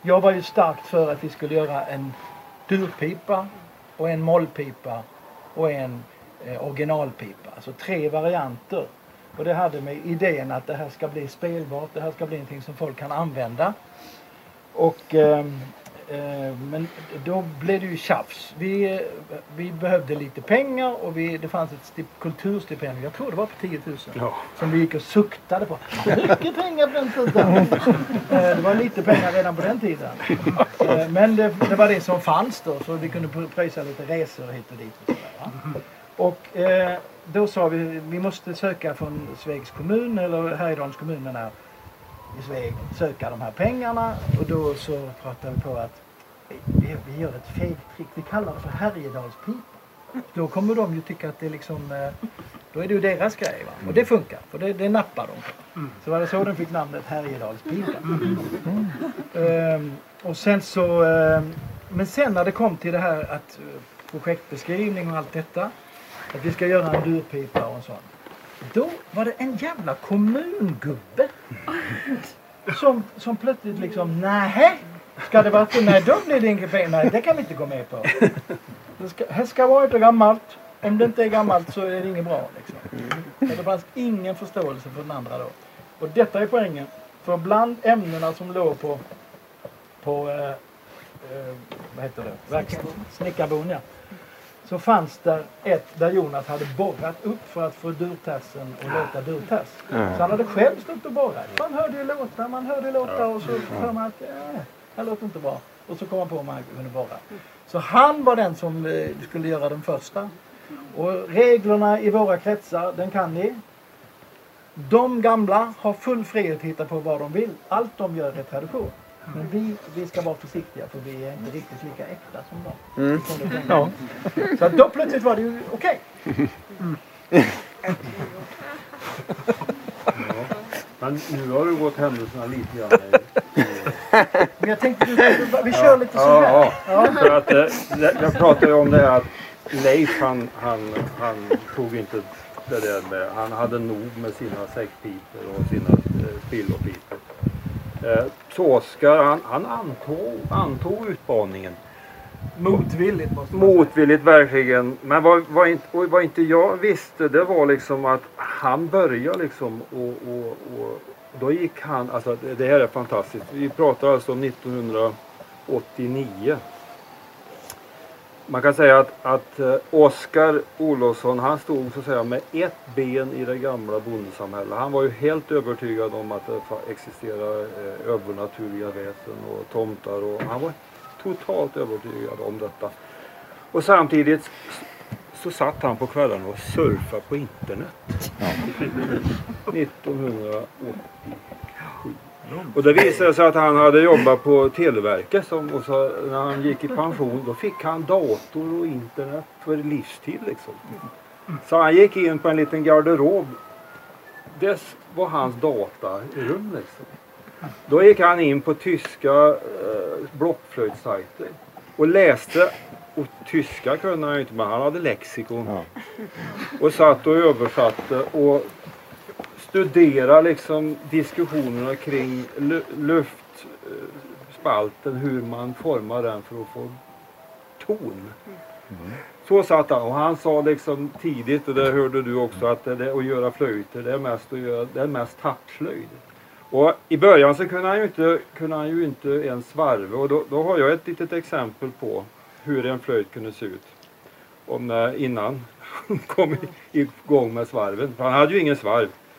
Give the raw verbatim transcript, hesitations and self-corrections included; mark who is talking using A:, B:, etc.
A: jag var ju starkt för att vi skulle göra en durpipa och en mollpipa och en eh, originalpipa. Alltså tre varianter. Och det hade med idén att det här ska bli spelbart, det här ska bli någonting som folk kan använda. Och, eh, eh, men då blev det ju tjafs. Vi, vi behövde lite pengar och vi, det fanns ett stip, kulturstipendium, jag tror det var på tio tusen, ja. Som vi gick och suktade på. Mycket pengar på den tiden. eh, det var lite pengar redan på den tiden. Eh, men det, det var det som fanns då, så vi kunde pröjsa lite resor hit och dit. Och, sådär, va? Och eh, då sa vi, vi måste söka från Svegs kommun eller Härjedalens kommun här i Sveg, söka de här pengarna. Och då så pratade vi på att vi, vi gör ett fegtrick, vi kallar det för Härjedalspipa. Då kommer de ju tycka att det är liksom, då är det ju deras grej, va? Och det funkar, för det, det nappar de på. Så var det så de fick namnet Härjedalspipa. Mm. Um, och sen så, um, men sen när det kom till det här att uh, projektbeskrivning och allt detta, att vi ska göra en durpipa och en sån. Då var det en jävla kommungubbe som, som plötsligt liksom, nej, ska det vara så? Nej, då blir det inget pengar. Nej, det kan vi inte gå med på. Det ska, det ska vara inte gammalt. Om det inte är gammalt så är det inget bra. Liksom. Det fanns ingen förståelse för den andra då. Och detta är poängen. För bland ämnena som låg på, på eh, eh, vad heter det? Verkstad, snickarbon, ja. Så fanns där ett där Jonas hade borrat upp för att få durtassen och låta durtass. Så han hade själv stått och borrat. Man hörde ju låta, man hörde låta och så hör man att äh, det låter inte bra. Och så kom man på att man kunde borra. Så han var den som eh, skulle göra den första. Och reglerna i våra kretsar, den kan ni. De gamla har full frihet att hitta på vad de vill. Allt de gör är tradition. Men vi, vi ska vara försiktiga för vi är inte riktigt lika äkta som dem. Mm. Ja. Så då plötsligt var det ju okej. Okay. Mm.
B: Ja. Men nu har du gått händelserna lite grann.
A: Men jag tänkte vi kör ja. lite så här.
B: Ja, ja. För att, eh, jag pratade ju om det här att Leif han, han, han tog inte det där med, han hade nog med sina säckpipor och sina eh, spillopipor. Eh, så Oskar han, han antog, antog utmaningen.
A: Motvilligt måste man
B: Motvilligt säga. Verkligen. Men vad, vad, inte, vad inte jag visste, det var liksom att han började liksom och, och, och då gick han, alltså det, det här är fantastiskt. Vi pratar alltså om nittonhundraåttionio. Man kan säga att, att Oskar Olofsson, han stod så att säga med ett ben i det gamla bondesamhället. Han var ju helt övertygad om att det existerar eh, övernaturliga väsen och tomtar. Och han var totalt övertygad om detta. Och samtidigt så satt han på kvällarna och surfade på internet. Ja. nittonhundraåttiosju. Och det visade sig att han hade jobbat på Televerket som, och så, när han gick i pension då fick han dator och internet för livstid liksom. Så han gick in på en liten garderob. Det var hans datarum liksom. Då gick han in på tyska eh, blockflöjtsajter och läste. Och tyska kunde han ju inte, men han hade lexikon. Ja. Och satt och översatte och studera liksom diskussionerna kring luftspalten, hur man formar den för att få ton. Mm. Så satt han och han sa liksom tidigt, och det hörde du också, att det, att göra flöjter det är mest att göra, det är mest tappslöjd. Och i början så kunde han ju inte, kunde han ju inte ens svarva, och då, då har jag ett litet exempel på hur en flöjt kunde se ut om, innan han kom igång med svarven. För han hade ju ingen svarv.